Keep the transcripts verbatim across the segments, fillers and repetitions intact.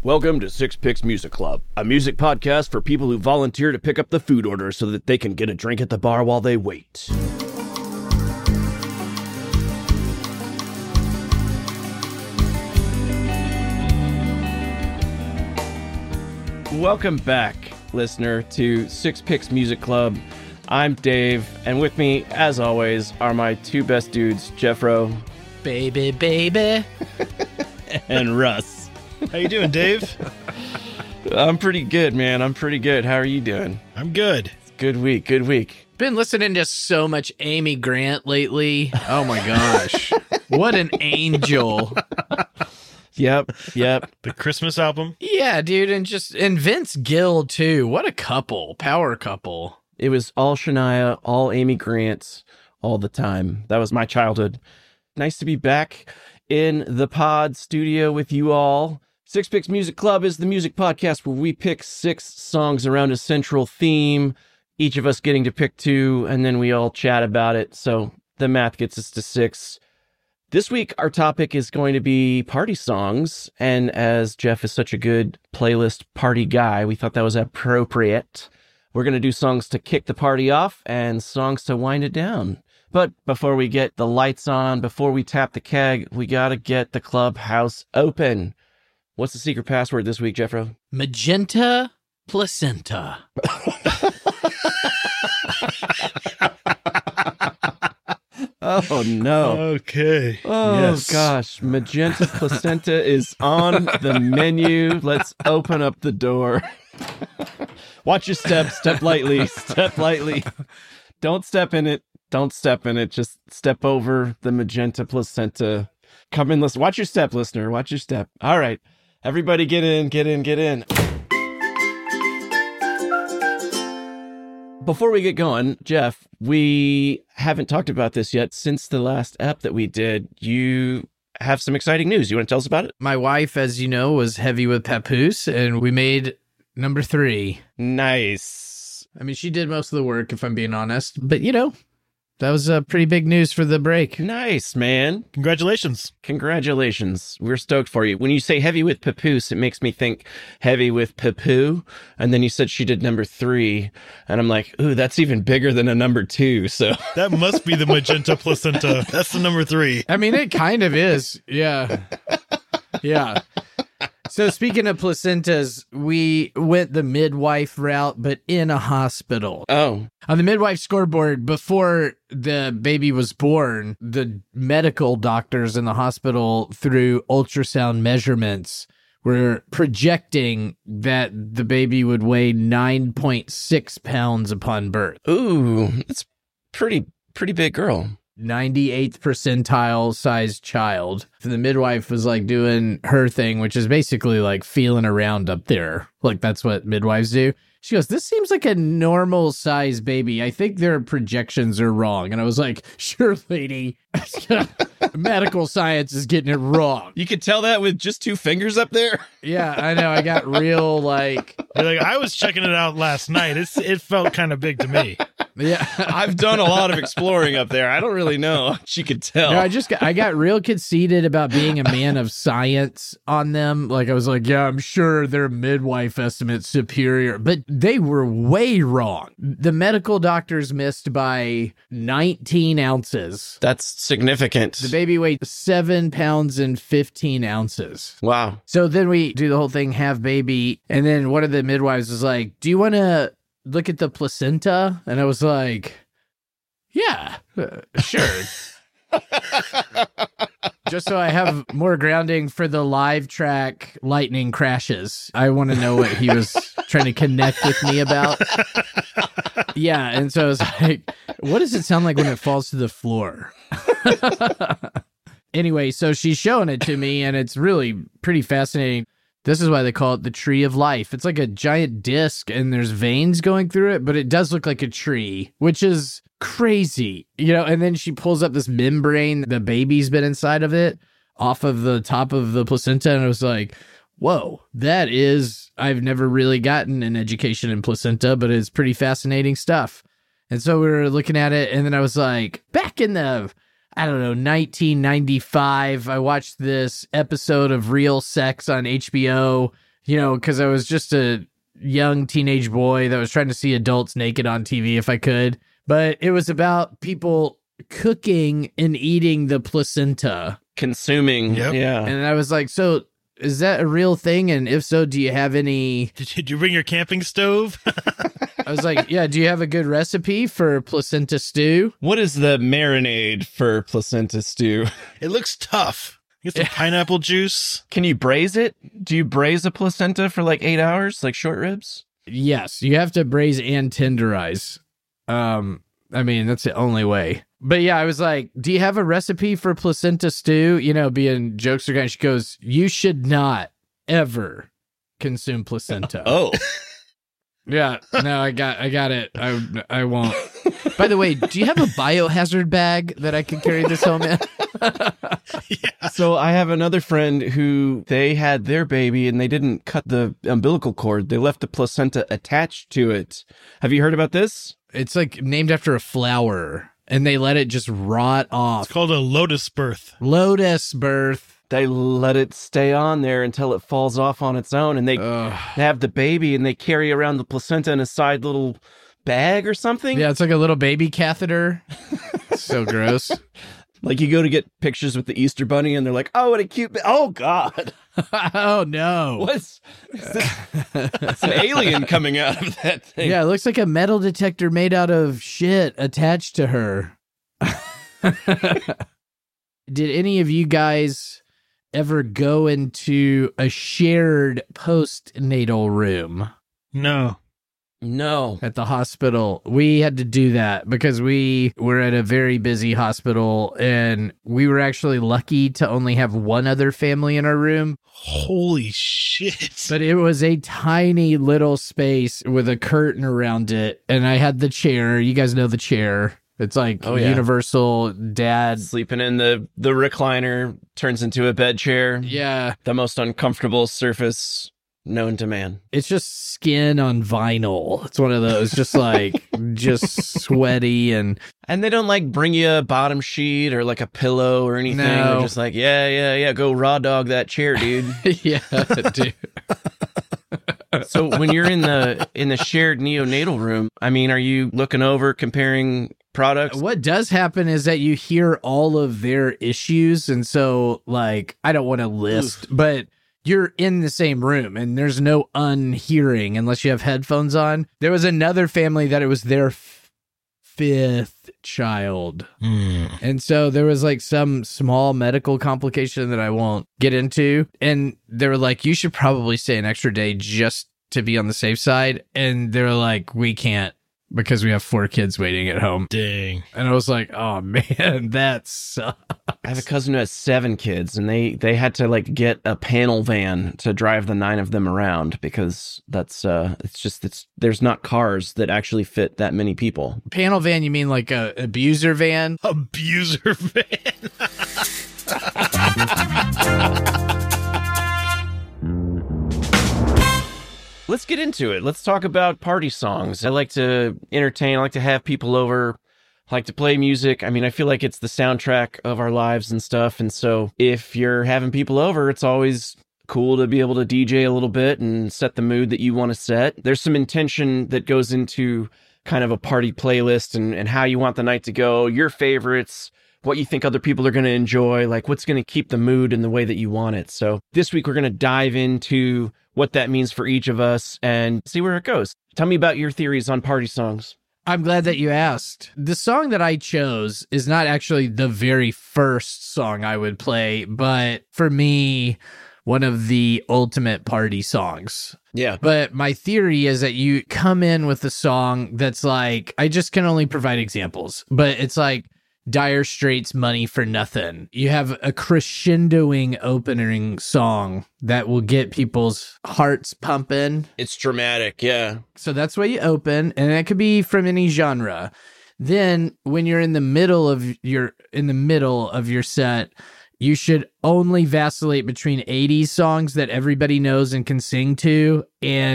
Welcome to Six Picks Music Club, a music podcast for people who volunteer to pick up the food order so that they can get a drink at the bar while they wait. Welcome back, listener, to Six Picks Music Club. I'm Dave, and with me, as always, are my two best dudes, Jeffro. Baby, baby. And Russ. How you doing, Dave? I'm pretty good, man. I'm pretty good. How are you doing? I'm good. Good week, good week. Been listening to so much Amy Grant lately. Oh my gosh. What an angel. Yep, yep. The Christmas album? Yeah, dude, and just and Vince Gill too. What a couple. Power couple. It was all Shania, all Amy Grant, all the time. That was my childhood. Nice to be back in the pod studio with you all. Six Picks Music Club is the music podcast where we pick six songs around a central theme, each of us getting to pick two, and then we all chat about it. So the math gets us to six. This week, our topic is going to be party songs. And as Jeff is such a good playlist party guy, we thought that was appropriate. We're going to do songs to kick the party off and songs to wind it down. But before we get the lights on, before we tap the keg, we got to get the clubhouse open. What's the secret password this week, Jeffro? Magenta placenta. Oh, no. Okay. Oh, yes. gosh. Magenta placenta is on the menu. Let's open up the door. Watch your step. Step lightly. Step lightly. Don't step in it. Don't step in it. Just step over the magenta placenta. Come in, listen. Watch your step, listener. Watch your step. All right. Everybody get in, get in, get in. Before we get going, Jeff, we haven't talked about this yet. Since the last ep that we did, you have some exciting news. You want to tell us about it? My wife, as you know, was heavy with Papoose, and we made number three. Nice. I mean, she did most of the work, if I'm being honest. But, you know, that was uh, pretty big news for the break. Nice, man. Congratulations. Congratulations. We're stoked for you. When you say heavy with Papoose, it makes me think heavy with Papoo. And then you said she did number three. And I'm like, ooh, that's even bigger than a number two. So That must be the magenta placenta. That's the number three. I mean, it kind of is. Yeah. Yeah. So speaking of placentas, we went the midwife route, but in a hospital. Oh. On the midwife scoreboard, before the baby was born, the medical doctors in the hospital, through ultrasound measurements, were projecting that the baby would weigh nine point six pounds upon birth. Ooh, that's pretty, pretty big girl. ninety-eighth percentile sized child. And the midwife was like doing her thing, which is basically like feeling around up there. Like that's what midwives do. She goes, this seems like a normal size baby. I think their projections are wrong. And I was like, sure, lady. Medical science is getting it wrong. You could tell that with just two fingers up there. Yeah, I know. I got real like... You're like, I was checking it out last night. It's It felt kind of big to me. Yeah, I've done a lot of exploring up there. I don't really know. She could tell. No, I just got, I got real conceited about being a man of science on them. Like I was like, yeah, I'm sure their midwife estimate's superior, but they were way wrong. The medical doctors missed by nineteen ounces. That's significant. The baby weighed seven pounds and fifteen ounces. Wow. So then we do the whole thing, have baby, and then one of the midwives was like, do you want to look at the placenta? And I was like, yeah, uh, sure. Just so I have more grounding for the live track lightning crashes. I want to know what he was trying to connect with me about. Yeah, and so I was like, what does it sound like when it falls to the floor? Anyway, so she's showing it to me, and it's really pretty fascinating. This is why they call it the tree of life. It's like a giant disc and there's veins going through it, but it does look like a tree, which is crazy, you know? And then she pulls up this membrane, the baby's been inside of it, off of the top of the placenta. And I was like, whoa, that is, I've never really gotten an education in placenta, but it's pretty fascinating stuff. And so we were looking at it, and then I was like, back in the, I don't know, nineteen ninety-five, I watched this episode of Real Sex on H B O. you know, because I was just a young teenage boy that was trying to see adults naked on T V if I could. But it was about people cooking and eating the placenta. Consuming. Yep. Yeah. And I was like, so is that a real thing? And if so, do you have any? Did you bring your camping stove? I was like, yeah, do you have a good recipe for placenta stew? What is the marinade for placenta stew? It looks tough. Get some pineapple juice. Can you braise it? Do you braise a placenta for like eight hours, like short ribs? Yes, you have to braise and tenderize. Um, I mean, that's the only way. But yeah, I was like, do you have a recipe for placenta stew? You know, being jokester guy, she goes, you should not ever consume placenta. Oh. Yeah, no, I got I got it. I I won't. By the way, do you have a biohazard bag that I can carry this home in? Yeah. So I have another friend who they had their baby and they didn't cut the umbilical cord. They left the placenta attached to it. Have you heard about this? It's like named after a flower, and they let it just rot off. It's called a lotus birth. Lotus birth. They let it stay on there until it falls off on its own, and they Ugh. have the baby and they carry around the placenta in a side little bag or something. Yeah, it's like a little baby catheter. So gross. Like you go to get pictures with the Easter Bunny and they're like, oh, what a cute, ba- oh God. Oh no. What's is this? It's an alien coming out of that thing. Yeah, it looks like a metal detector made out of shit attached to her. Did any of you guys ever go into a shared postnatal room No. No. at the hospital? We had to do that because we were at a very busy hospital, and we were actually lucky to only have one other family in our room. Holy shit. But it was a tiny little space with a curtain around it, and I had the chair. You guys know the chair. It's like Oh, yeah. universal dad. Sleeping in the, the recliner turns into a bed chair. Yeah, The most uncomfortable surface known to man. it's just skin on vinyl. It's one of those, just like, just sweaty and And they don't like bring you a bottom sheet or like a pillow or anything. No. They're just like, yeah, yeah, yeah, go raw dog that chair, dude. yeah, dude. So when you're in the in the shared neonatal room, I mean, are you looking over, comparing products? What does happen is that you hear all of their issues, and so like I don't want to list, but you're in the same room and there's no unhearing unless you have headphones on. There was another family that it was their f- fifth child. Mm. And so there was like some small medical complication that I won't get into. And they were like, you should probably stay an extra day just to be on the safe side. And they were like, we can't because we have four kids waiting at home. Dang. And I was like, oh man, that sucks. I have a cousin who has seven kids, and they they had to like get a panel van to drive the nine of them around because that's uh it's just it's there's not cars that actually fit that many people. Panel van, you mean like a abuser van? Abuser van. Let's get into it. Let's talk about party songs. I like to entertain. I like to have people over. I like to play music. I mean, I feel like it's the soundtrack of our lives and stuff. And so if you're having people over, it's always cool to be able to D J a little bit and set the mood that you want to set. There's some intention that goes into kind of a party playlist and, and how you want the night to go, your favorites, what you think other people are going to enjoy, like what's going to keep the mood in the way that you want it. So this week, we're going to dive into what that means for each of us and see where it goes. Tell me about your theories on party songs. I'm glad that you asked. The song that I chose is not actually the very first song I would play, but for me, one of the ultimate party songs. Yeah. But my theory is that you come in with a song that's like, I just can only provide examples, but it's like Dire Straits' Money for Nothing. You have a crescendoing opening song that will get people's hearts pumping. It's dramatic. Yeah. So that's why you open, and it could be from any genre. Then when you're in the middle of your in the middle of your set, you should only vacillate between eighties songs that everybody knows and can sing to and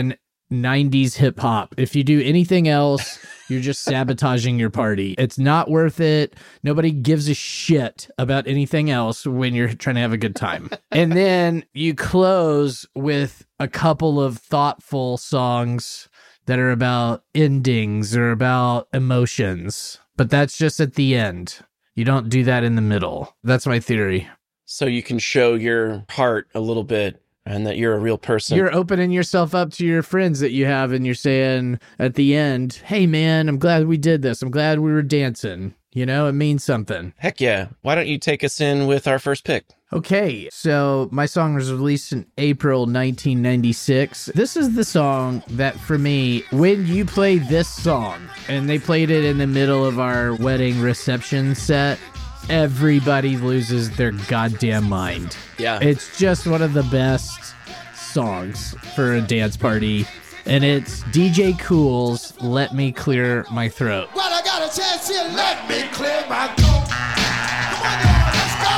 nineties hip hop. If you do anything else, you're just sabotaging your party. It's not worth it. Nobody gives a shit about anything else when you're trying to have a good time. And then you close with a couple of thoughtful songs that are about endings or about emotions. But that's just at the end. You don't do that in the middle. That's my theory. So you can show your heart a little bit and that you're a real person. You're opening yourself up to your friends that you have, and you're saying at the end, hey, man, I'm glad we did this. I'm glad we were dancing. You know, it means something. Heck yeah. Why don't you take us in with our first pick? Okay, so my song was released in April nineteen ninety-six. This is the song that, for me, when you play this song, and they played it in the middle of our wedding reception set, everybody loses their goddamn mind. Yeah. It's just one of the best songs for a dance party, and it's D J Kool's Let Me Clear My Throat. Well, I got a chance here, let me clear my throat. Come on, y'all, let's go.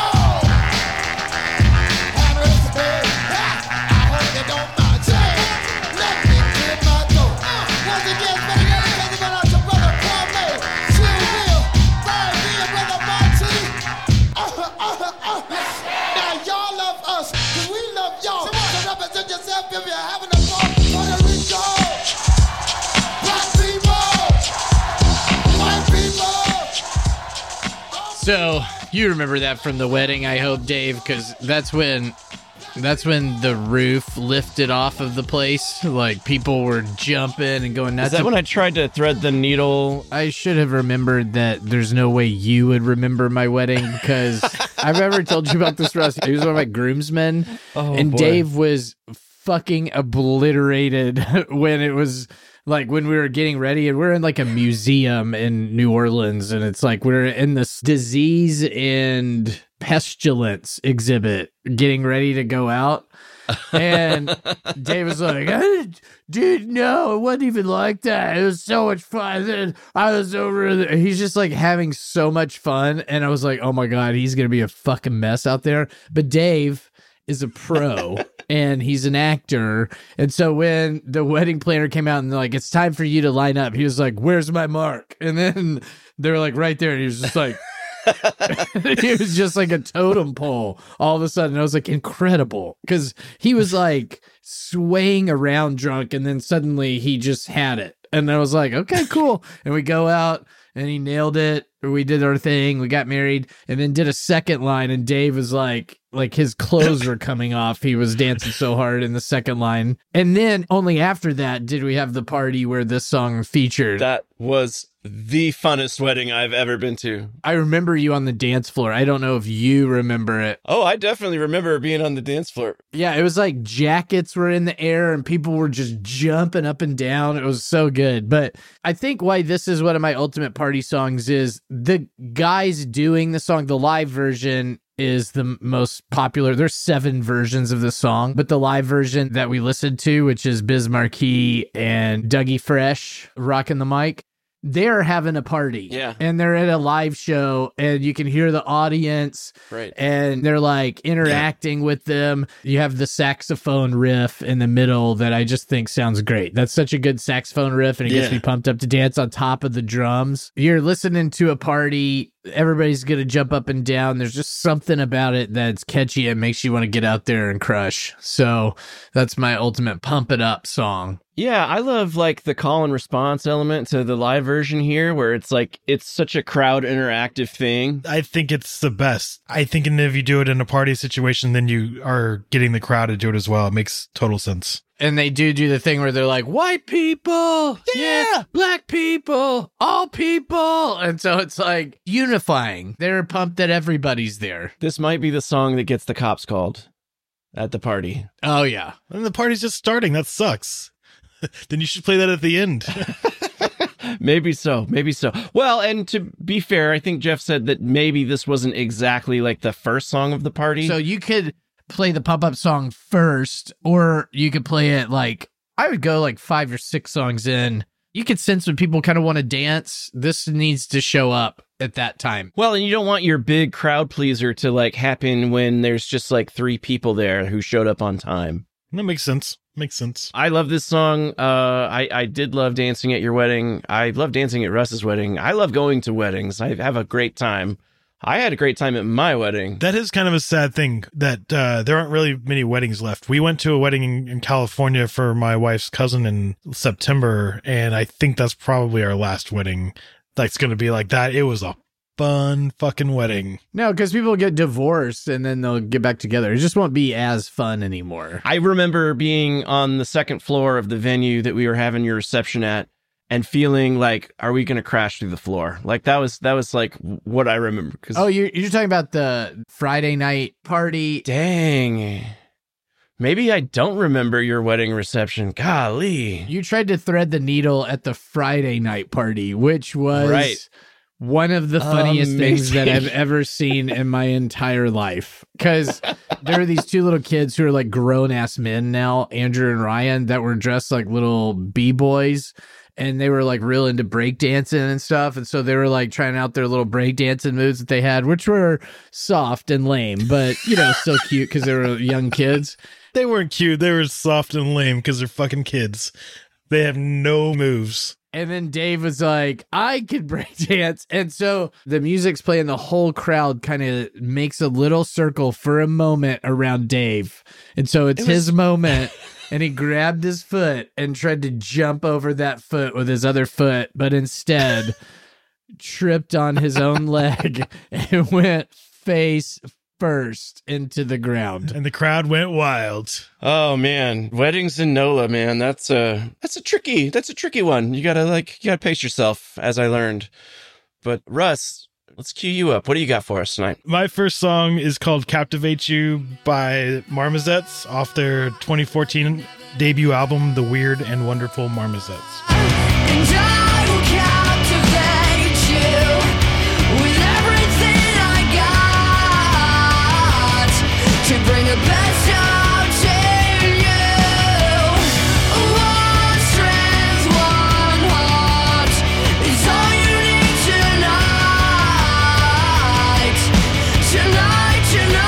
Have a rest of the day. I hope you don't mind. Say, let me clear my throat. Once again, better get it, because about your brother, Kwame, Chill Will, Brian B, and brother Monty. Uh, uh, uh, uh. Now, y'all love us, because we love y'all. So represent yourself if you're having a ball. Puerto Rico. Black people. White people. So you remember that from the wedding, I hope, Dave, because that's when that's when the roof lifted off of the place. Like, people were jumping and going nuts. Is that when I tried to thread the needle? I should have remembered that there's no way you would remember my wedding, because I've ever told you about this, Russ. He was one of my groomsmen, Oh, and boy. Dave was fucking obliterated when it was like when we were getting ready, and we're in like a museum in New Orleans, and it's like we're in this disease and pestilence exhibit getting ready to go out. And Dave was like, I dude, no, it wasn't even like that. It was so much fun. Then I was over there. He's just like having so much fun. And I was like, oh my God, he's going to be a fucking mess out there. But Dave is a pro and he's an actor. And so when the wedding planner came out and they're like, it's time for you to line up, he was like, where's my mark? And then they're like right there. And he was just like, he was just like a totem pole all of a sudden. I was like, incredible. Because he was like swaying around drunk, and then suddenly he just had it. And I was like, okay, cool. And we go out and he nailed it. We did our thing. We got married and then did a second line. And Dave was like, like his clothes were coming off. He was dancing so hard in the second line. And then only after that did we have the party where this song featured. That was the funnest wedding I've ever been to. I remember you on the dance floor. I don't know if you remember it. Oh, I definitely remember being on the dance floor. Yeah, it was like jackets were in the air and people were just jumping up and down. It was so good. But I think why this is one of my ultimate party songs is the guys doing the song, the live version is the most popular. There's seven versions of the song, but the live version that we listened to, which is Biz Markie and Dougie Fresh rocking the mic, they're having a party. Yeah. And they're at a live show and you can hear the audience. Right. And they're like interacting yeah. with them. You have the saxophone riff in the middle that I just think sounds great. That's such a good saxophone riff, and it yeah. gets me pumped up to dance on top of the drums. You're listening to a party. Everybody's going to jump up and down. There's just something about it that's catchy and makes you want to get out there and crush. So that's my ultimate pump it up song. Yeah, I love like the call and response element to the live version here, where it's like it's such a crowd interactive thing. I think it's the best. I think and if you do it in a party situation, then you are getting the crowd to do it as well. It makes total sense. And they do do the thing where they're like, white people, yeah, yeah, black people, all people. And so it's like unifying. They're pumped that everybody's there. This might be the song that gets the cops called at the party. Oh, yeah. And the party's just starting. That sucks. Then you should play that at the end. Maybe so. Maybe so. Well, and to be fair, I think Jeff said that maybe this wasn't exactly like the first song of the party. So you could play the pop-up song first, or you could play it like, I would go like five or six songs in. You could sense when people kind of want to dance. This needs to show up at that time. Well, and you don't want your big crowd pleaser to like happen when there's just like three people there who showed up on time. That makes sense. Makes sense. I love this song. Uh, I, I did love dancing at your wedding. I love dancing at Russ's wedding. I love going to weddings. I have a great time. I had a great time at my wedding. That is kind of a sad thing that uh, there aren't really many weddings left. We went to a wedding in, in California for my wife's cousin in September, and I think that's probably our last wedding that's going to be like that. It was a fun fucking wedding. No, because people get divorced and then they'll get back together. It just won't be as fun anymore. I remember being on the second floor of the venue that we were having your reception at and feeling like, are we going to crash through the floor? Like that was, that was like what I remember. 'Cause Oh, you're, you're talking about the Friday night party. dang, maybe I don't remember your wedding reception. Golly. You tried to thread the needle at the Friday night party, which was Right. one of the funniest things that I've Amazing. ever seen in my entire life. Because there are these two little kids who are like grown ass men now, Andrew and Ryan, that were dressed like little b-boys. And they were like real into breakdancing and stuff. And so they were like trying out their little breakdancing moves that they had, which were soft and lame, but you know, so cute because they were young kids. They weren't cute. They were soft and lame because they're fucking kids. They have no moves. And then Dave was like, I could break dance. And so the music's playing, the whole crowd kind of makes a little circle for a moment around Dave. And so it's It was- his moment. And he grabbed his foot and tried to jump over that foot with his other foot, but instead tripped on his own leg and went face first into the ground. And the crowd went wild. Oh man, weddings in NOLA, man. That's a that's a tricky that's a tricky one. You gotta like you gotta pace yourself, as I learned. But Russ, let's cue you up. What do you got for us tonight? My first song is called Captivate You by Marmozets off their twenty fourteen debut album, The Weird and Wonderful Marmozets. And I will captivate you with everything I got to bring the best out in you. One strength, one heart is all you need tonight. Tonight,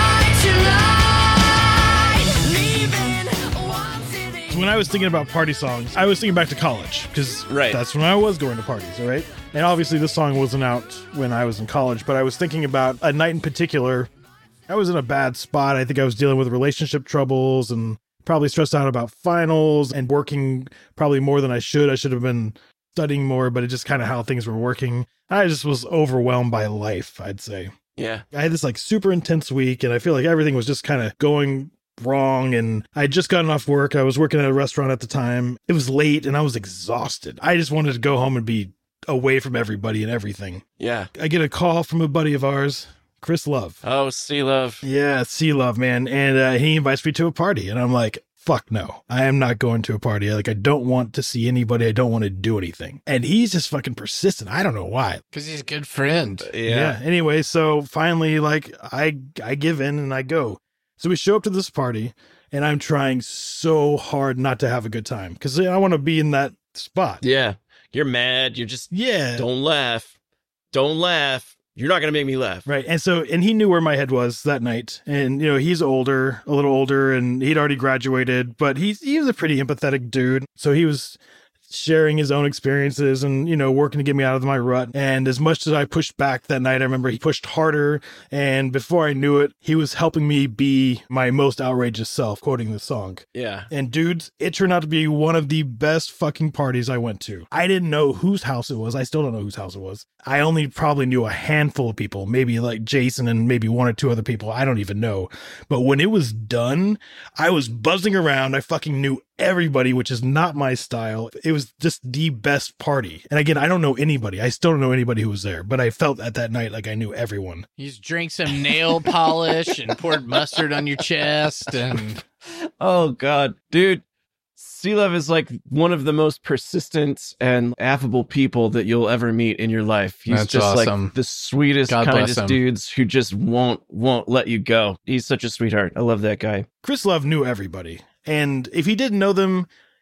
tonight, tonight. Leaving one city. So when I was thinking about party songs, I was thinking back to college because Right. that's when I was going to parties, all right? And obviously this song wasn't out when I was in college, but I was thinking about a night in particular. I was in a bad spot. I think I was dealing with relationship troubles and probably stressed out about finals and working probably more than I should. I should have been studying more, but it just kind of how things were working. I just was overwhelmed by life, I'd say. Yeah. I had this like super intense week and I feel like everything was just kind of going wrong, and I had just gotten off work. I was working at a restaurant at the time. It was late and I was exhausted. I just wanted to go home and be away from everybody and everything. Yeah. I get a call from a buddy of ours, Chris Love. Oh, Sea Love. Yeah, C Love, man. And uh, he invites me to a party and I'm like, fuck no, I am not going to a party. Like, I don't want to see anybody. I don't want to do anything. And he's just fucking persistent. I don't know why. Because he's a good friend. Yeah. Anyway, so finally, like, I I give in and I go. So we show up to this party, and I'm trying so hard not to have a good time because I want to be in that spot. Yeah. You're mad. You're just Yeah. don't laugh. Don't laugh. You're not gonna make me laugh. Right. And so, and he knew where my head was that night. And, you know, he's older, a little older, and he'd already graduated, but he's, he was a pretty empathetic dude. So he was sharing his own experiences and, you know, working to get me out of my rut. And as much as I pushed back that night, I remember he pushed harder. And before I knew it, he was helping me be my most outrageous self, quoting the song. Yeah. And dudes, it turned out to be one of the best fucking parties I went to. I didn't know whose house it was. I still don't know whose house it was. I only probably knew a handful of people, maybe like Jason and maybe one or two other people. I don't even know. But when it was done, I was buzzing around. I fucking knew everybody, which is not my style. It was just the best party. And again, I don't know anybody. I still don't know anybody who was there, but I felt at that night like I knew everyone. You just drank some nail polish and poured mustard on your chest. And Oh God, dude. Sea Love is like one of the most persistent and affable people that you'll ever meet in your life. He's That's just awesome. like the sweetest, God bless kindest him. dudes who just won't won't let you go. He's such a sweetheart. I love that guy. Chris Love knew everybody. And if he didn't know them,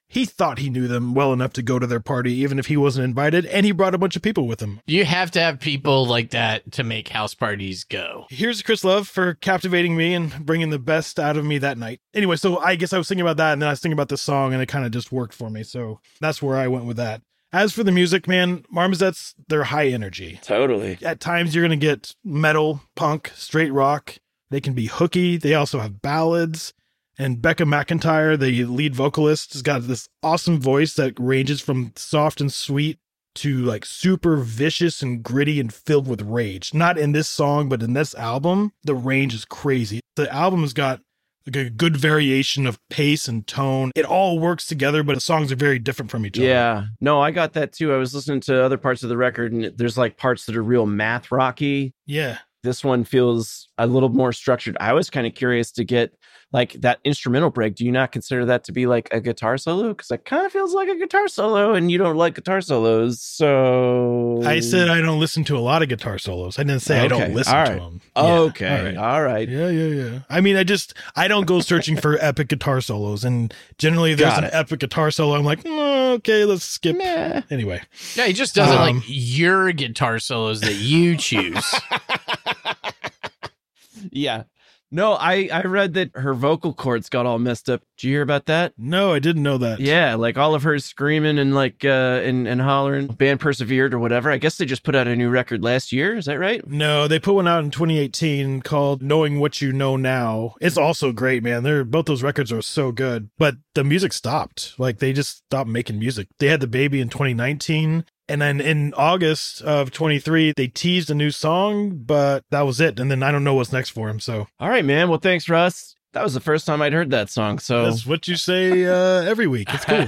he thought he knew them well enough to go to their party, even if he wasn't invited, and he brought a bunch of people with him. You have to have people like that to make house parties go. Here's Chris Love for captivating me and bringing the best out of me that night. Anyway, so I guess I was thinking about that, and then I was thinking about the song, and it kind of just worked for me. So that's where I went with that. As for the music, man, Marmozets, they're high energy. Totally. At times, you're going to get metal, punk, straight rock. They can be hooky. They also have ballads. And Becca McIntyre, the lead vocalist, has got this awesome voice that ranges from soft and sweet to like super vicious and gritty and filled with rage. Not in this song, but in this album, the range is crazy. The album has got like a good variation of pace and tone. It all works together, but the songs are very different from each other. Yeah. No, I got that too. I was listening to other parts of the record, and there's like parts that are real math rocky. Yeah. This one feels a little more structured. I was kind of curious to get like that instrumental break. Do you not consider that to be like a guitar solo? Because it kind of feels like a guitar solo, and you don't like guitar solos. So I said I don't listen to a lot of guitar solos. I didn't say I Okay, don't listen all to right. them. Okay. Yeah, all right. All right. Yeah, yeah, yeah. I mean, I just, I don't go searching for epic guitar solos. And generally, if there's Got an it. epic guitar solo, I'm like, "Mm, okay, let's skip. Meh. Anyway. Yeah, he just doesn't Um, like your guitar solos that you choose. Yeah. No, I, I read that her vocal cords got all messed up. Did you hear about that? No, I didn't know that. Yeah, like all of her screaming and like uh and, and hollering. Band persevered or whatever. I guess they just put out a new record last year. Is that right? No, they put one out in twenty eighteen called Knowing What You Know Now. It's also great, man. They're both those records are so good. But the music stopped. Like they just stopped making music. They had the baby in twenty nineteen. And then in August of twenty-three, they teased a new song, but that was it. And then I don't know what's next for him. So All right, man. Well, thanks, Russ. That was the first time I'd heard that song. So that's what you say uh, every week. It's cool.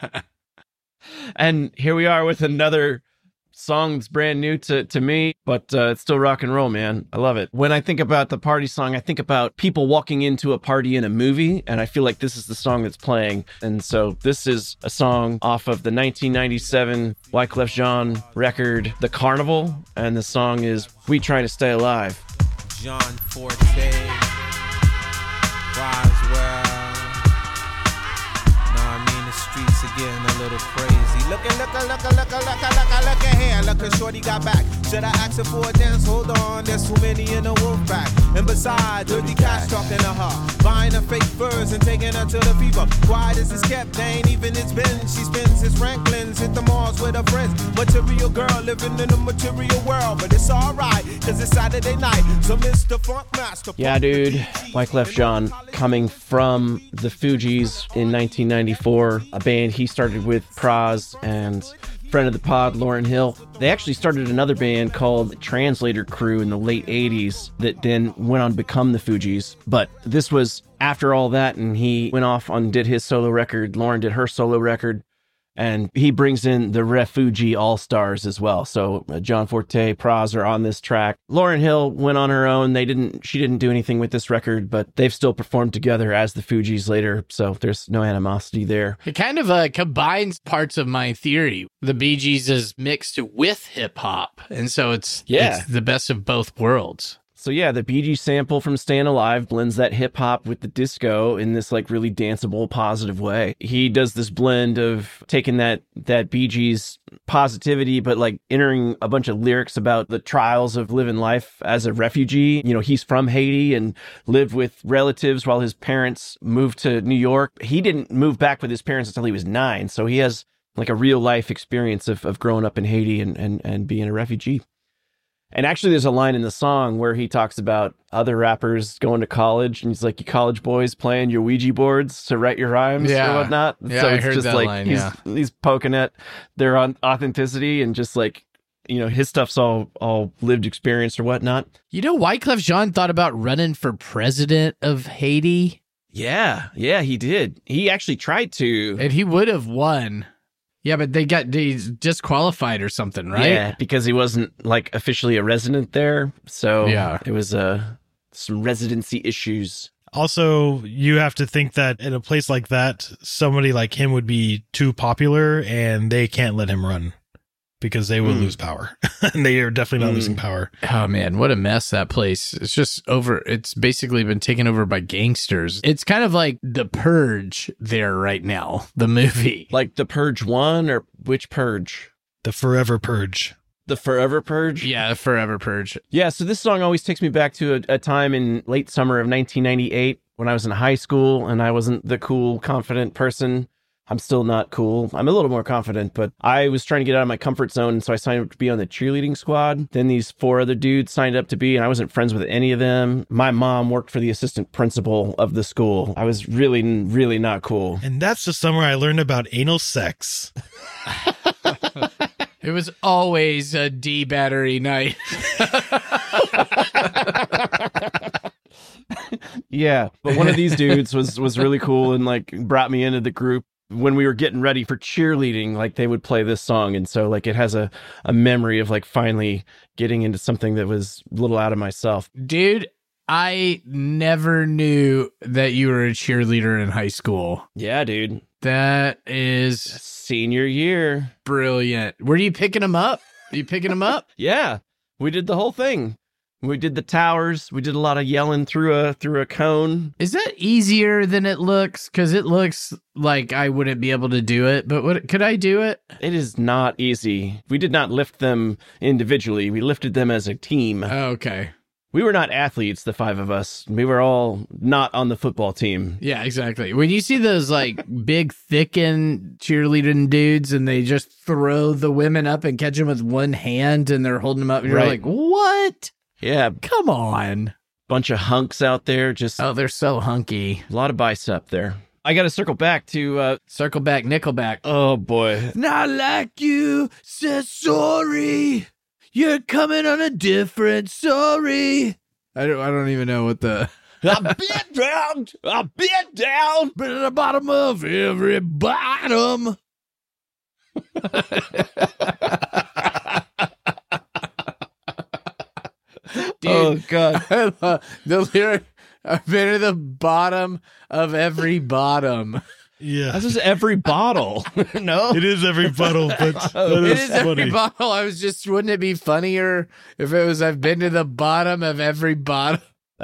and here we are with another song that's brand new to, to me, but uh, it's still rock and roll, man. I love it. When I think about the party song, I think about people walking into a party in a movie, and I feel like this is the song that's playing. And so this is a song off of the nineteen ninety-seven Wyclef Jean record, The Carnival, and the song is We Try to Stay Alive. John Forte, Roswell. Know I mean, the streets are getting a little crazy. Looking, looking, looking, looking, looking, looking, looking here. Looking, shorty got back. Should I ask her for a dance? Hold on, there's too many in the wolf pack. And besides, dirty cats talking to her, buying her fake furs and taking her to the fever. Quiet as it's kept, they ain't even it's been. She spends his Franklin's, hit the malls with her friends. Material girl living in the material world, but it's alright, cause it's Saturday night. So Mister Funk Master. Yeah, dude. Wyclef Jean, coming from the Fugees in nineteen ninety-four, a band he started with Praz and friend of the pod, Lauryn Hill. They actually started another band called Translator Crew in the late eighties that then went on to become the Fugees. But this was after all that, and he went off and did his solo record. Lauryn did her solo record. And he brings in the Refugee All-Stars as well. So uh, John Forte, Praz are on this track. Lauryn Hill went on her own. They didn't, she didn't do anything with this record, but they've still performed together as the Fugees later. So there's no animosity there. It kind of uh, combines parts of my theory. The Bee Gees is mixed with hip hop. And so it's, Yeah. it's the best of both worlds. So yeah, the Bee Gees sample from Stayin' Alive blends that hip hop with the disco in this like really danceable, positive way. He does this blend of taking that that Bee Gees positivity, but like entering a bunch of lyrics about the trials of living life as a refugee. You know, he's from Haiti and lived with relatives while his parents moved to New York. He didn't move back with his parents until he was nine, so he has like a real life experience of of growing up in Haiti and and and being a refugee. And actually, there's a line in the song where he talks about other rappers going to college, and he's like, "You college boys playing your Ouija boards to write your rhymes Yeah. or whatnot." Yeah, so I it's heard just that like line, he's yeah. he's poking at their on authenticity and just like, you know, his stuff's all all lived experience or whatnot. You know, Wyclef Jean thought about running for president of Haiti, Yeah, yeah, he did. He actually tried to. and he would have won. Yeah, but they got he's disqualified or something, right? Yeah, because he wasn't like officially a resident there. So Yeah. it was uh, some residency issues. Also, you have to think that in a place like that, somebody like him would be too popular and they can't let him run because they will Mm. lose power. And they are definitely not Mm. losing power. Oh man, what a mess that place. It's just over. It's basically been taken over by gangsters. It's kind of like The Purge there right now, the movie. Like the Purge one or which Purge? The Forever Purge. The Forever Purge? Yeah, Forever Purge. Yeah, so this song always takes me back to a, a time in late summer of nineteen ninety-eight when I was in high school and I wasn't the cool, confident person. I'm still not cool. I'm a little more confident, but I was trying to get out of my comfort zone, and so I signed up to be on the cheerleading squad. Then these four other dudes signed up to be, and I wasn't friends with any of them. My mom worked for the assistant principal of the school. I was really, really not cool. And that's the summer I learned about anal sex. It was always a D battery night. Yeah, but one of these dudes was was really cool and like brought me into the group when we were getting ready for cheerleading. Like they would play this song, and so like it has a a memory of like finally getting into something that was a little out of myself. Dude, I never knew that you were a cheerleader in high school. Yeah, dude, That is senior year. brilliant. Were you picking them up? Are you picking them up? Yeah, we did the whole thing. We did the towers. We did a lot of yelling through a through a cone. Is that easier than it looks? Because it looks like I wouldn't be able to do it, but what, could I do it? It is not easy. We did not lift them individually. We lifted them as a team. Oh, okay. We were not athletes, the five of us. We were all not on the football team. Yeah, exactly. When you see those like big, thickened cheerleading dudes and they just throw the women up and catch them with one hand and they're holding them up, you're Right. like, what? Yeah, Come on. bunch of hunks out there. Just Oh, they're so hunky. a lot of bicep there. I got to circle back to, uh, Circle back, Nickelback. oh boy. Not like you said sorry. You're coming on a different story. I don't I don't even know what the I've been down. I've been down. but at the bottom of every bottom. Dude, Oh God. the lyric I've been at the bottom of every bottom. Yeah. That's just every bottle. No? It is every bottle, but that It is is every funny. bottle. I was just, wouldn't it be funnier if it was, I've been to the bottom of every bottom?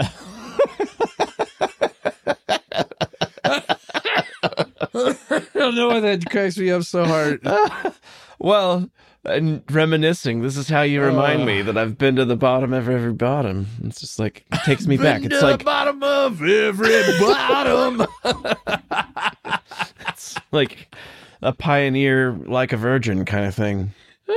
I don't know why that cracks me up so hard. Well, and reminiscing, this is how you remind Oh. me that I've been to the bottom of every bottom. It's just like, it takes me back. Been It's to like, the bottom of every bottom. it's like a pioneer, like a virgin kind of thing.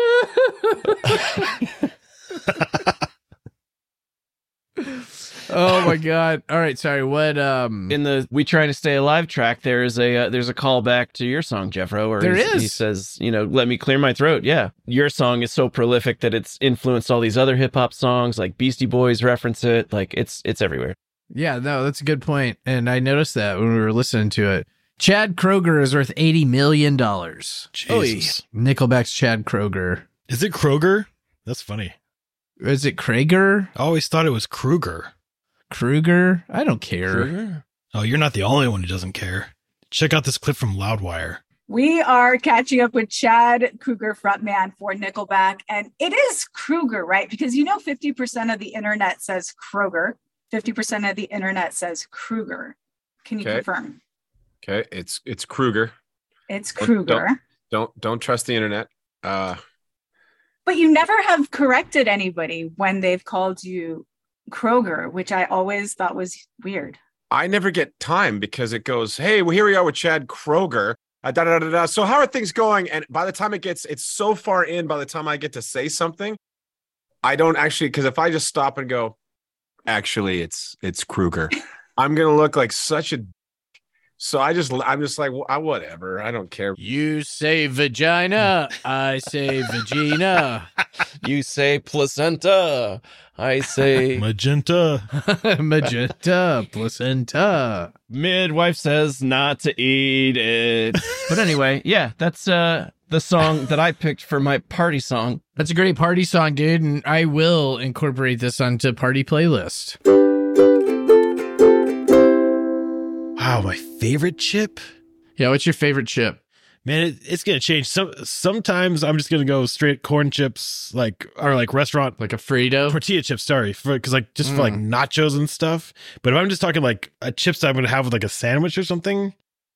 Oh my god! All right, sorry. What? Um, In the "We Try to Stay Alive" track, there is a uh, there's a callback to your song, Jeffro. Where There he's- is. He says, you know, "Let me clear my throat." Yeah, your song is so prolific that it's influenced all these other hip hop songs, like Beastie Boys reference it. Like it's it's everywhere. yeah, no, that's a good point, and I noticed that when we were listening to it. Chad Kroger is worth eighty million dollars. Jesus. Nickelback's Chad Kroger. Is it Kroger? That's funny. Is it Krager? I always thought it was Kruger. Kruger? I don't care. Sure. Oh, you're not the only one who doesn't care. Check out this clip from Loudwire. We are catching up with Chad Kruger, frontman for Nickelback. And it is Kruger, right? Because you know fifty percent of the internet says Kroger. fifty percent of the internet says Kruger. Can you Okay. confirm? Okay, it's it's Kruger. It's Don't- Kruger. Don't don't trust the internet. Uh, But you never have corrected anybody when they've called you Kroger, which I always thought was weird. I never get time because it goes, hey, well, here we are with Chad Kroger. Uh, da, da, da, da. So how are things going? And by the time it gets, it's so far in. By the time I get to say something, I don't actually, because if I just stop and go, actually, it's it's Kruger, I'm gonna look like such a. So I just, I'm just like, well, I- whatever. I don't care. You say vagina, I say vagina. You say placenta. I say Magenta. Magenta, placenta. midwife says not to eat it. But anyway, yeah, that's uh the song that I picked for my party song. That's a great party song, dude, and I will incorporate this onto party playlist. Wow, my favorite chip? Yeah, what's your favorite chip? Man, it, it's gonna change. Some sometimes I'm just gonna go straight corn chips, like or like restaurant Like a Frito. tortilla chips. Sorry, for because like just for like Mm. nachos and stuff. But if I'm just talking like a chips that I'm gonna have with like a sandwich or something,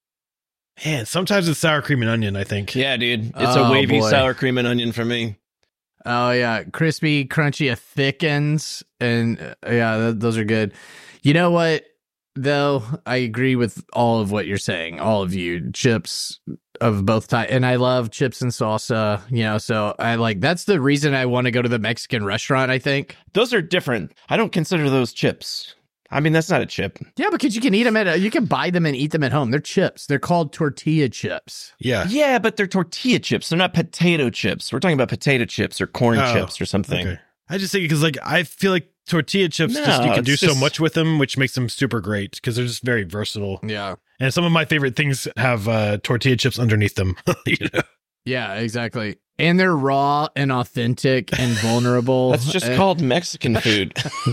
man, sometimes it's sour cream and onion. I think. Yeah, dude. It's Oh, a wavy boy. sour cream and onion for me. Oh yeah, crispy, crunchy, it thickens, and uh, yeah, th- those are good. You know what? Though I agree with all of what you're saying, all of you chips of both types, and I love chips and salsa. You know, so I like that's the reason I want to go to the Mexican restaurant. I think. Those are different. I don't consider those chips. I mean, that's not a chip. Yeah, because you can eat them at you can buy them and eat them at home. They're chips. They're called tortilla chips. Yeah. Yeah, but they're tortilla chips. They're not potato chips. We're talking about potato chips or corn Oh, chips or something. Okay. I just think because like I feel like tortilla chips No, just you can it's do so just- much with them, which makes them super great because they're just very versatile. Yeah. And some of my favorite things have uh, tortilla chips underneath them. You know? Yeah, exactly. And they're raw and authentic and vulnerable. That's just Uh, called Mexican food.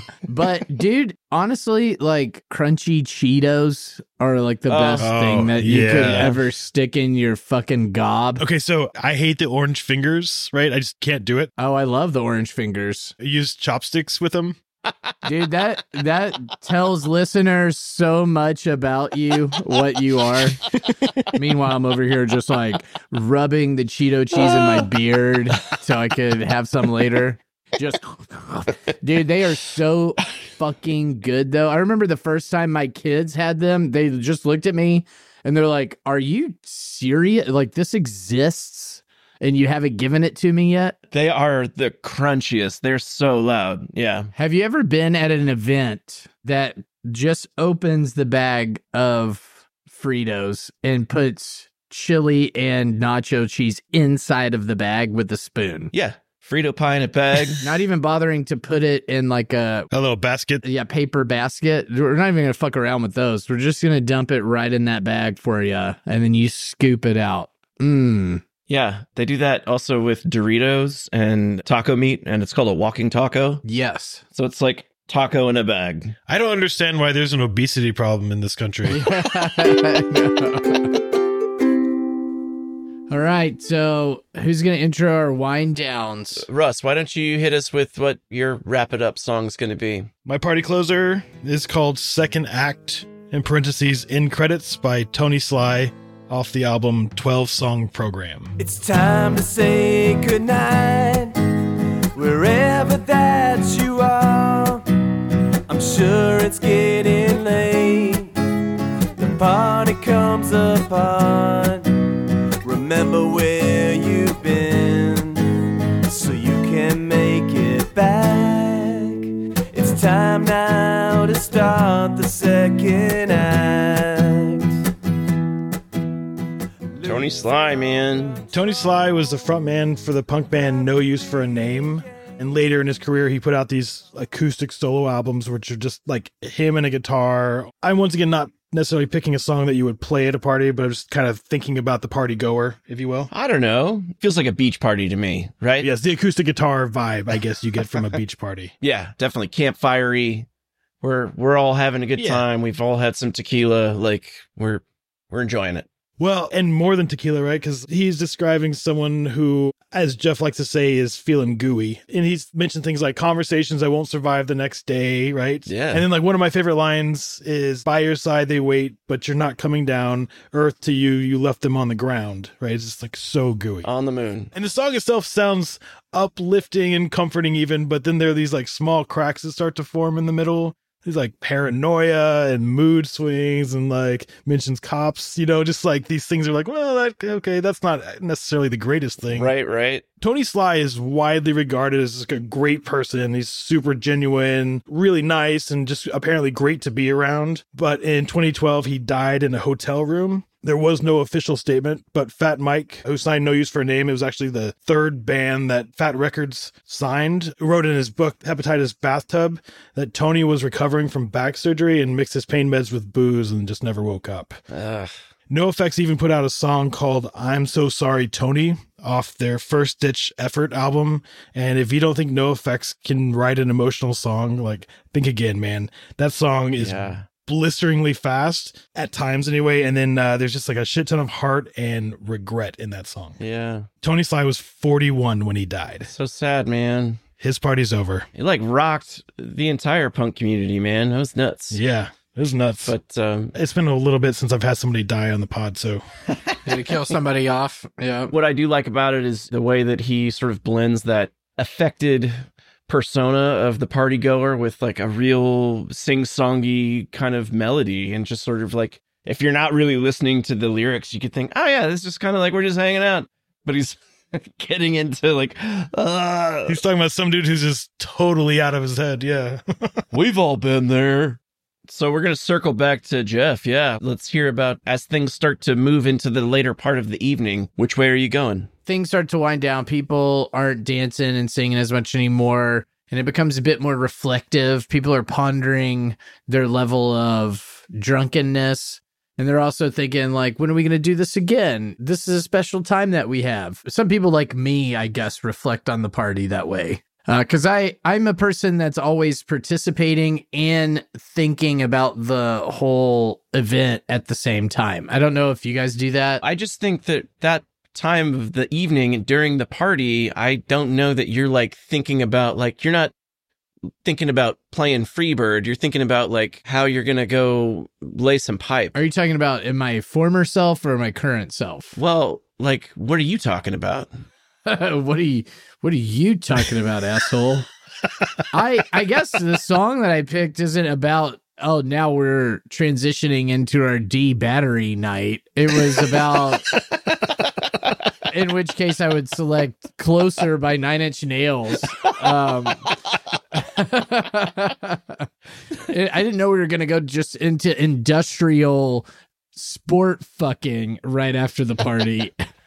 But dude, honestly, like crunchy Cheetos are like the Oh. best Oh, thing that you could yeah. ever stick in your fucking gob. Okay, so I hate the orange fingers, right? I just can't do it. Oh, I love the orange fingers. I use chopsticks with them. Dude, that that tells listeners so much about you, what you are. Meanwhile, I'm over here just like rubbing the Cheeto cheese in my beard so I could have some later. Just, dude, they are so fucking good, though. I remember the first time my kids had them, they just looked at me and they're like, "Are you serious? Like, this exists and you haven't given it to me yet?" They are the crunchiest. They're so loud. Yeah. Have you ever been at an event that just opens the bag of Fritos and puts chili and nacho cheese inside of the bag with a spoon? Yeah. Frito pie in a bag. Not even bothering to put it in like a A little basket. yeah paper basket. We're not even gonna fuck around with those. We're just gonna dump it right in that bag for you, and then you scoop it out. Mmm. Yeah. They do that also with Doritos and taco meat, and it's called a walking taco. Yes. So it's like taco in a bag. I don't understand why there's an obesity problem in this country. All right, so who's gonna intro our wind downs? Russ, why don't you hit us with what your wrap it up song's going to be? My party closer is called Second Act, in parentheses, in credits by Tony Sly off the album twelve Song Program. It's time to say goodnight, wherever that you are. I'm sure it's getting late. The party comes apart. Remember where you've been, so you can make it back. It's time now to start the second act. Tony Sly, man. Tony Sly was the frontman for the punk band No Use for a Name. And later in his career, he put out these acoustic solo albums, which are just like him and a guitar. I'm once again not necessarily picking a song that you would play at a party, but I'm just kind of thinking about the party goer, if you will. I don't know. Feels like a beach party to me, right? Yes, the acoustic guitar vibe, I guess you get from a beach party. Yeah, definitely campfirey. We're we're all having a good Yeah. time. We've all had some tequila. Like we're we're enjoying it. Well, and more than tequila, right? Because he's describing someone who, as Jeff likes to say, is feeling gooey. And he's mentioned things like conversations I won't survive the next day, right? Yeah. And then like one of my favorite lines is, by your side they wait, but you're not coming down. Earth to you, you left them on the ground, right? It's just like so gooey. On the moon. And the song itself sounds uplifting and comforting even, but then there are these like small cracks that start to form in the middle. There's like paranoia and mood swings and like mentions cops, you know, just like these things are like, well, that, okay, that's not necessarily the greatest thing. Right, right. Tony Sly is widely regarded as like a great person. He's super genuine, really nice, and just apparently great to be around. But in twenty twelve, he died in a hotel room. There was no official statement, but Fat Mike, who signed No Use for a Name, it was actually the third band that Fat Records signed, wrote in his book, Hepatitis Bathtub, that Tony was recovering from back surgery and mixed his pain meds with booze and just never woke up. Ugh. NoFX even put out a song called I'm So Sorry, Tony, off their First Ditch Effort album. And if you don't think NoFX can write an emotional song, like, think again, man. That song is Yeah. blisteringly fast at times anyway. And then uh, there's just like a shit ton of heart and regret in that song. Yeah. Tony Sly was forty-one when he died. So sad, man. His party's over. It like rocked the entire punk community, man. That was nuts. Yeah, it was nuts. But um, it's been a little bit since I've had somebody die on the pod, so. Did he kill somebody off? Yeah. What I do like about it is the way that he sort of blends that affected persona of the party goer with like a real sing-songy kind of melody, and just sort of like, if you're not really listening to the lyrics, you could think, oh yeah, this is just kind of like we're just hanging out. But he's getting into like, uh, he's talking about some dude who's just totally out of his head. Yeah. We've all been there. So we're going to circle back to Jeff. Yeah. Let's hear about, as things start to move into the later part of the evening, which way are you going? Things start to wind down. People aren't dancing and singing as much anymore, and it becomes a bit more reflective. People are pondering their level of drunkenness, and they're also thinking, like, when are we going to do this again? This is a special time that we have. Some people like me, I guess, reflect on the party that way. Because uh, I, I'm a person that's always participating and thinking about the whole event at the same time. I don't know if you guys do that. I just think that that time of the evening during the party, I don't know that you're like thinking about, like, you're not thinking about playing Freebird. You're thinking about like how you're going to go lay some pipe. Are you talking about in my former self or my current self? Well, like, what are you talking about? what are you, what are you talking about, asshole? I, I guess the song that I picked isn't about, oh, now we're transitioning into our D battery night. It was about, in which case I would select Closer by Nine Inch Nails. Um, it, I didn't know we were going to go just into industrial sport fucking right after the party.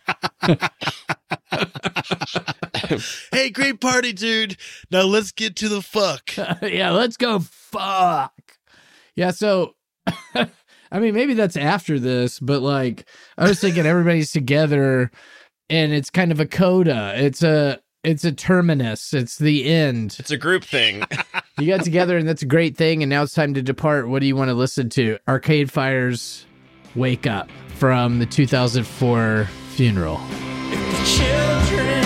Hey, great party, dude. Now let's get to the fuck. Yeah, let's go fuck. Yeah, so, I mean, maybe that's after this, but like, I was thinking everybody's together and it's kind of a coda. It's a, it's a terminus. It's the end. It's a group thing. You got together and that's a great thing. And now it's time to depart. What do you want to listen to? Arcade Fire's Wake Up from the two thousand four funeral. If the children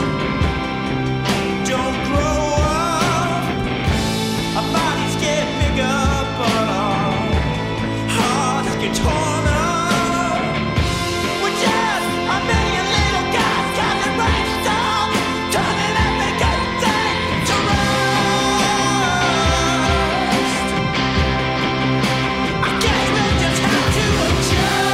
don't grow up, our bodies get bigger, but our hearts get torn up. We're just a million little guys counting brainstorm, turning every good thing to rust. I guess we'll just have to adjust.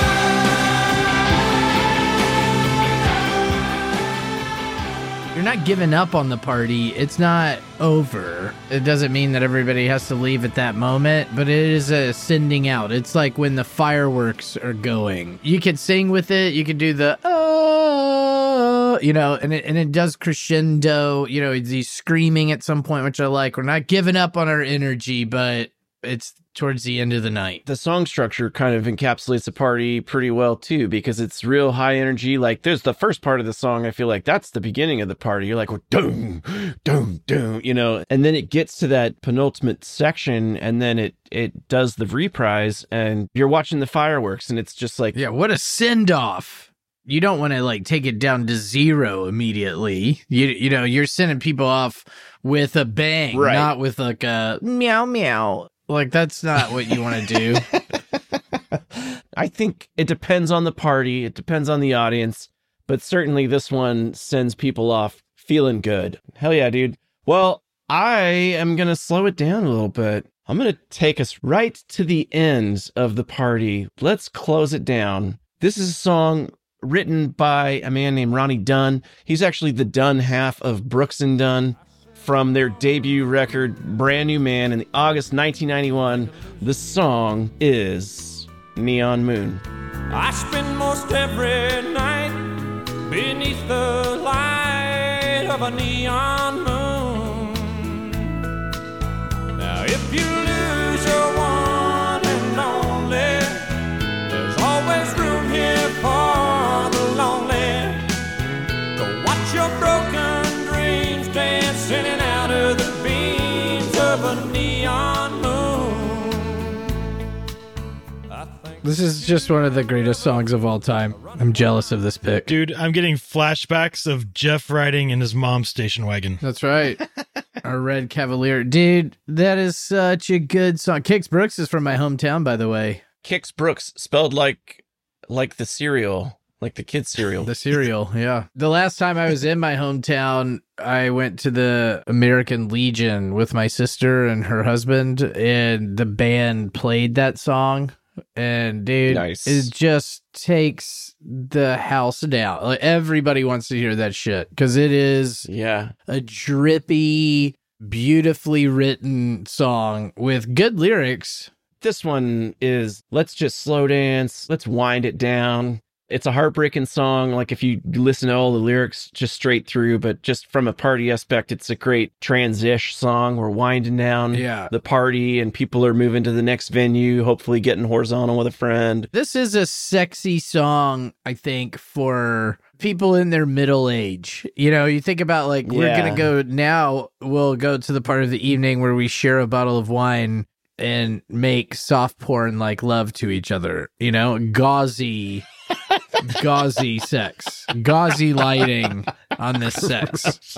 You're not giving up on the party. It's not over. It doesn't mean that everybody has to leave at that moment, but it is a sending out. It's like when the fireworks are going. You can sing with it. You can do the, oh, you know, and it, and it does crescendo. You know, he's screaming at some point, which I like. We're not giving up on our energy, but it's towards the end of the night. The song structure kind of encapsulates the party pretty well too, because it's real high energy. Like there's the first part of the song, I feel like that's the beginning of the party. You're like, doom, doom, doom, you know, and then it gets to that penultimate section and then it, it does the reprise and you're watching the fireworks and it's just like, yeah, what a send off. You don't want to like take it down to zero immediately. You you know, you're sending people off with a bang, right, not with like a meow meow. Like, that's not what you want to do. I think it depends on the party. It depends on the audience. But certainly this one sends people off feeling good. Hell yeah, dude. Well, I am going to slow it down a little bit. I'm going to take us right to the end of the party. Let's close it down. This is a song written by a man named Ronnie Dunn. He's actually the Dunn half of Brooks and Dunn. From their debut record, Brand New Man, in August nineteen ninety-one. The song is Neon Moon. I spend most every night beneath the light of a neon moon. Now if you lose your one and only, there's always room here for the lonely. Go watch your broken dreams dancing in out of the beams of a neon moon. This is just one of the greatest songs of all time. I'm jealous of this pick. Dude, I'm getting flashbacks of Jeff riding in his mom's station wagon. That's right. Our Red Cavalier. Dude, that is such a good song. Kix Brooks is from my hometown, by the way. Kix Brooks, spelled like like the cereal, like the kids' cereal. The cereal, yeah. The last time I was in my hometown, I went to the American Legion with my sister and her husband, and the band played that song. And dude, Nice. it just takes the house down. Like, everybody wants to hear that shit because it is Yeah. a drippy, beautifully written song with good lyrics. This one is let's just slow dance, let's wind it down. It's a heartbreaking song. Like if you listen to all the lyrics just straight through, but just from a party aspect, it's a great transition song. We're winding down Yeah. the party and people are moving to the next venue, hopefully getting horizontal with a friend. This is a sexy song, I think, for people in their middle age. You know, you think about like, we're Yeah. going to go now, we'll go to the part of the evening where we share a bottle of wine and make soft porn like love to each other. You know, gauzy, gauzy sex, gauzy lighting on this sex.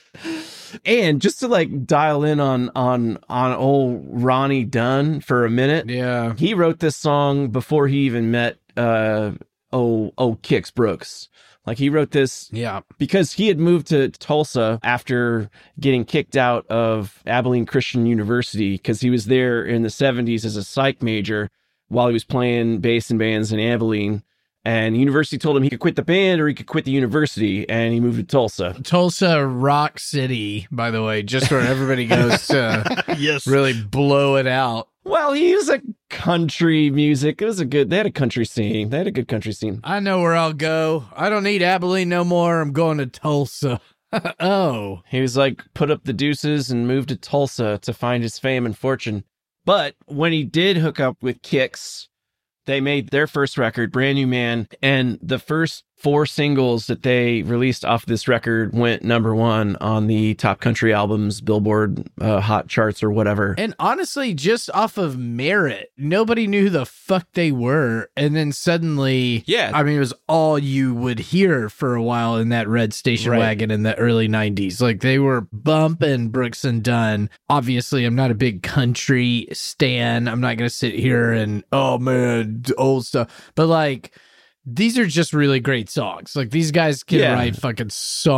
And just to like dial in on on on old Ronnie Dunn for a minute. Yeah. He wrote this song before he even met uh oh oh Kix Brooks. Like he wrote this Yeah. because he had moved to Tulsa after getting kicked out of Abilene Christian University because he was there in the seventies as a psych major while he was playing bass in bands in Abilene. And the university told him he could quit the band or he could quit the university, and he moved to Tulsa. Tulsa Rock City, by the way, just where everybody goes to Yes. really blow it out. Well, he was a country music. It was a good, they had a country scene. They had a good country scene. I know where I'll go. I don't need Abilene no more. I'm going to Tulsa. Oh. He was like, put up the deuces and moved to Tulsa to find his fame and fortune. But when he did hook up with Kix, they made their first record, Brand New Man, and the first four singles that they released off this record went number one on the Top Country Albums, Billboard uh, Hot Charts or whatever. And honestly, just off of merit, nobody knew who the fuck they were. And then suddenly, Yeah. I mean, it was all you would hear for a while in that red station Right. wagon in the early nineties. Like they were bumping Brooks and Dunn. Obviously, I'm not a big country stan. I'm not going to sit here and, oh man, old stuff. But like, these are just really great songs. Like these guys can Yeah. write fucking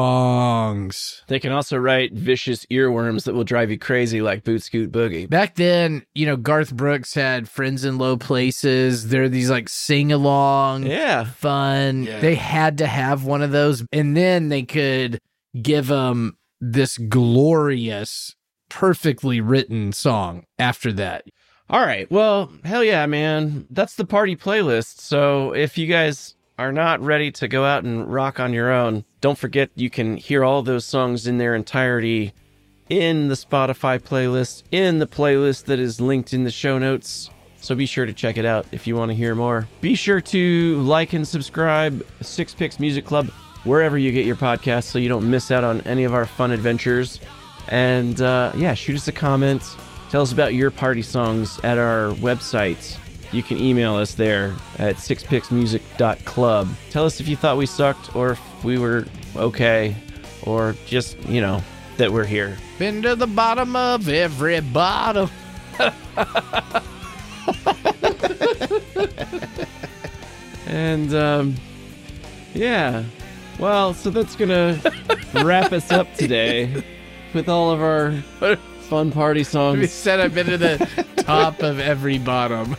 songs. They can also write vicious earworms that will drive you crazy like Boot Scoot Boogie. Back then, you know, Garth Brooks had Friends in Low Places. There are these like sing along, Yeah. fun. Yeah. They had to have one of those. And then they could give them this glorious, perfectly written song after that. All right. Well, hell yeah, man. That's the party playlist. So if you guys are not ready to go out and rock on your own, don't forget you can hear all those songs in their entirety in the Spotify playlist, in the playlist that is linked in the show notes. So be sure to check it out if you want to hear more. Be sure to like and subscribe Six Picks Music Club wherever you get your podcasts so you don't miss out on any of our fun adventures. And uh, yeah, shoot us a comment. Tell us about your party songs at our website. You can email us there at six picks music dot club. Tell us if you thought we sucked or if we were okay or just, you know, that we're here. Been to the bottom of every bottom. And, um, yeah. Well, so that's going to wrap us up today with all of our fun party We songs. said I've been to the top of every bottom.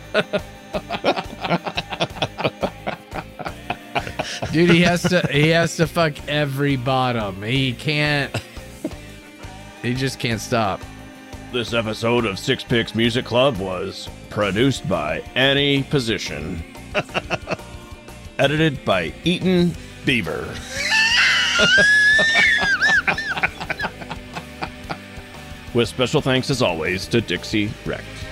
Dude, he has to he has to fuck every bottom. He can't he just can't stop. This episode of Six Picks Music Club was produced by Annie Position. Edited by Eaton Beaver. With special thanks, as always, to Dixie Rex.